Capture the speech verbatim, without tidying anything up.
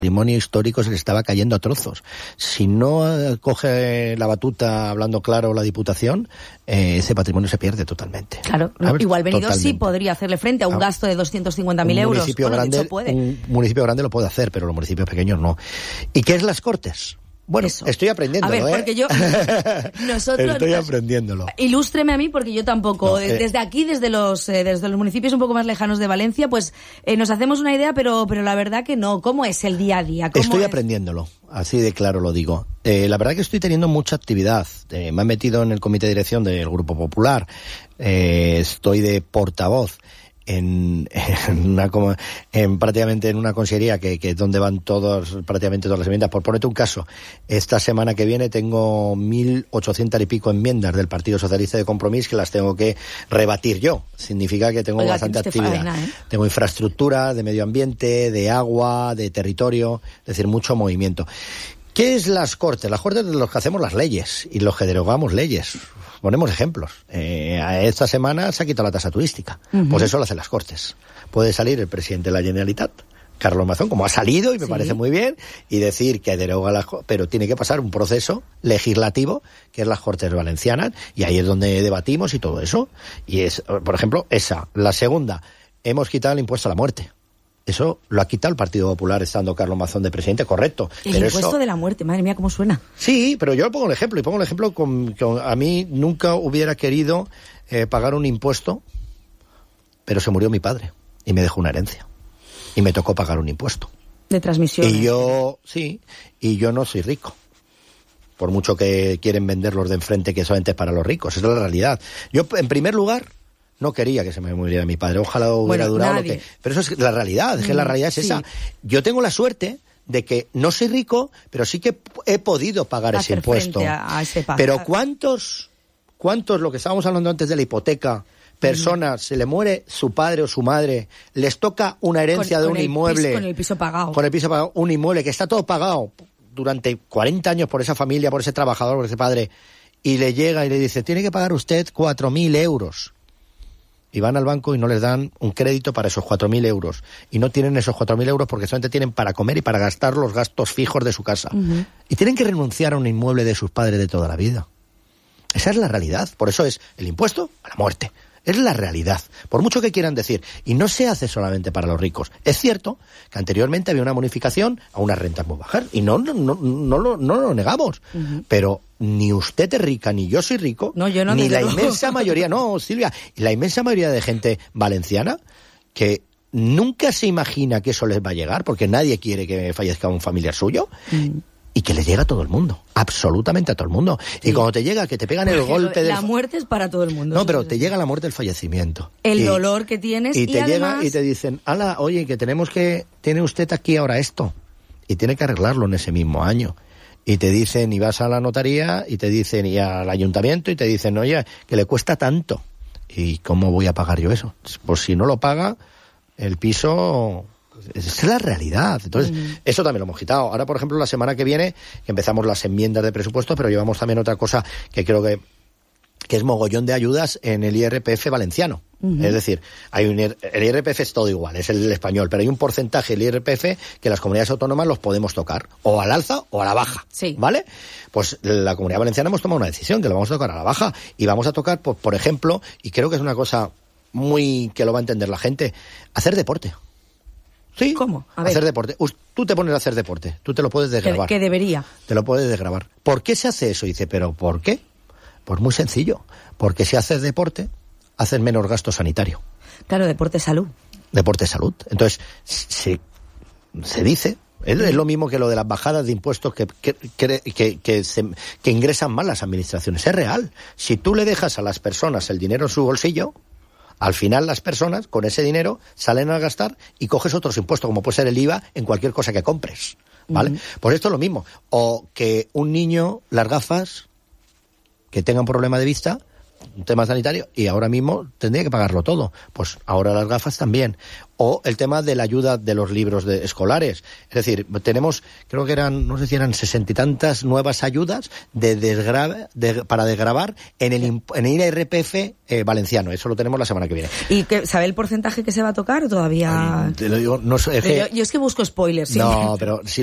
patrimonio histórico se le estaba cayendo a trozos. Si no coge la batuta, hablando claro, la Diputación, eh, ese patrimonio se pierde totalmente. Claro, no, igual Benidorm totalmente. Sí podría hacerle frente a un gasto de doscientos cincuenta mil euros. Municipio bueno, grande, de hecho puede. Un municipio grande lo puede hacer, pero los municipios pequeños no. ¿Y qué es las Cortes? Bueno, Eso. Estoy aprendiéndolo, a ver, ¿eh? porque yo... Nosotros, estoy aprendiéndolo. Ilústreme a mí, porque yo tampoco... No, eh, desde aquí, desde los eh, desde los municipios un poco más lejanos de Valencia, pues eh, nos hacemos una idea, pero pero la verdad que no. ¿Cómo es el día a día? ¿Cómo Estoy es? aprendiéndolo, así de claro lo digo. Eh, la verdad que estoy teniendo mucha actividad. Eh, me he metido en el comité de dirección del Grupo Popular. Eh, estoy de portavoz en, en una en prácticamente en una consejería que, que donde van todos prácticamente todas las enmiendas. Por ponerte un caso, esta semana que viene tengo mil ochocientas y pico enmiendas del Partido Socialista de Compromís que las tengo que rebatir yo. Significa que tengo Oiga, bastante actividad. Faena, ¿eh? Tengo infraestructura de medio ambiente, de agua, de territorio, es decir, mucho movimiento. ¿Qué es las Cortes? Las Cortes de los que hacemos las leyes y los que derogamos leyes. Ponemos ejemplos. Eh, esta semana se ha quitado la tasa turística. Uh-huh. Pues eso lo hacen las Cortes. Puede salir el presidente de la Generalitat, Carlos Mazón, como ha salido, y me sí. parece muy bien, y decir que deroga las Cortes, pero tiene que pasar un proceso legislativo, que es las Cortes Valencianas, y ahí es donde debatimos y todo eso. Y es, por ejemplo, esa. La segunda, hemos quitado el impuesto a la muerte. Eso lo ha quitado el Partido Popular estando Carlos Mazón de presidente, correcto. El pero impuesto eso... de la muerte, madre mía, cómo suena. Sí, pero yo pongo el ejemplo, y pongo el ejemplo con, con a mí nunca hubiera querido eh, pagar un impuesto, pero se murió mi padre y me dejó una herencia. Y me tocó pagar un impuesto. De transmisión. Y yo, sí, y yo no soy rico. Por mucho que quieren vender los de enfrente que solamente es para los ricos. Esa es la realidad. Yo, en primer lugar, no quería que se me muriera mi padre. Ojalá hubiera bueno, durado nadie. lo que... Pero eso es la realidad, es que la realidad es sí. esa. Yo tengo la suerte de que no soy rico, pero sí que he podido pagar Hacer ese impuesto. A, a ese pero ¿cuántos, cuántos, lo que estábamos hablando antes de la hipoteca, personas, mm. se le muere su padre o su madre, les toca una herencia con, de con un inmueble... Piso, con el piso pagado. Con el piso pagado, un inmueble que está todo pagado durante cuarenta años por esa familia, por ese trabajador, por ese padre, y le llega y le dice, tiene que pagar usted cuatro mil euros. Y van al banco y no les dan un crédito para esos cuatro mil euros. Y no tienen esos cuatro mil euros porque solamente tienen para comer y para gastar los gastos fijos de su casa. Uh-huh. Y tienen que renunciar a un inmueble de sus padres de toda la vida. Esa es la realidad. Por eso es el impuesto a la muerte. Es la realidad. Por mucho que quieran decir. Y no se hace solamente para los ricos. Es cierto que anteriormente había una bonificación a unas rentas muy bajas. Y no, no, no, no, lo, no lo negamos. Uh-huh. Pero ni usted es rica, ni yo soy rico. No, yo no, ni la no. inmensa mayoría. No, Silvia. La inmensa mayoría de gente valenciana que nunca se imagina que eso les va a llegar. Porque nadie quiere que fallezca un familiar suyo. Uh-huh. Y que le llega a todo el mundo, absolutamente a todo el mundo. Sí. Y cuando te llega, que te pegan el golpe... La del... muerte es para todo el mundo. No, pero te llega la muerte del fallecimiento. El y, dolor que tienes y... y, te además... llega y te dicen, ala, oye, que tenemos que... Tiene usted aquí ahora esto. Y tiene que arreglarlo en ese mismo año. Y te dicen, y vas a la notaría, y te dicen, y al ayuntamiento, y te dicen, oye, que le cuesta tanto. ¿Y cómo voy a pagar yo eso? Pues si no lo paga, el piso... Esa es la realidad. Entonces, uh-huh. eso también lo hemos quitado. Ahora, por ejemplo, la semana que viene, que empezamos las enmiendas de presupuesto, pero llevamos también otra cosa que creo que, que es mogollón de ayudas en el I R P F valenciano. Uh-huh. Es decir, hay un, el I R P F es todo igual, es el español, pero hay un porcentaje del I R P F que las comunidades autónomas los podemos tocar, o al alza o a la baja, sí. ¿vale? Pues la Comunidad Valenciana hemos tomado una decisión, que lo vamos a tocar a la baja, y vamos a tocar, por, por ejemplo, y creo que es una cosa muy que lo va a entender la gente, hacer deporte. Sí, ¿cómo? A hacer ver. deporte. Tú te pones a hacer deporte, tú te lo puedes desgravar. Que, que debería. Te lo puedes desgravar. ¿Por qué se hace eso? Dice, ¿pero por qué? Pues muy sencillo. Porque si haces deporte, haces menos gasto sanitario. Claro, deporte es salud. Deporte es salud. Entonces, se, se dice, es, es lo mismo que lo de las bajadas de impuestos que, que, que, que, que, se, que ingresan mal las administraciones. Es real. Si tú le dejas a las personas el dinero en su bolsillo, al final las personas con ese dinero salen a gastar y coges otros impuestos, como puede ser el I V A en cualquier cosa que compres, ¿vale? Uh-huh. Pues esto es lo mismo. O que un niño, las gafas, que tenga un problema de vista, un tema sanitario, y ahora mismo tendría que pagarlo todo. Pues ahora las gafas también. O el tema de la ayuda de los libros de, escolares. Es decir, tenemos, creo que eran, no sé si eran sesenta y tantas nuevas ayudas de desgrave, de, para desgravar en el, en el I R P F eh, valenciano. Eso lo tenemos la semana que viene. ¿Y que, sabe el porcentaje que se va a tocar o todavía? Ay, te lo digo, no sé. Es que, yo, yo es que busco spoilers. ¿sí? No, pero si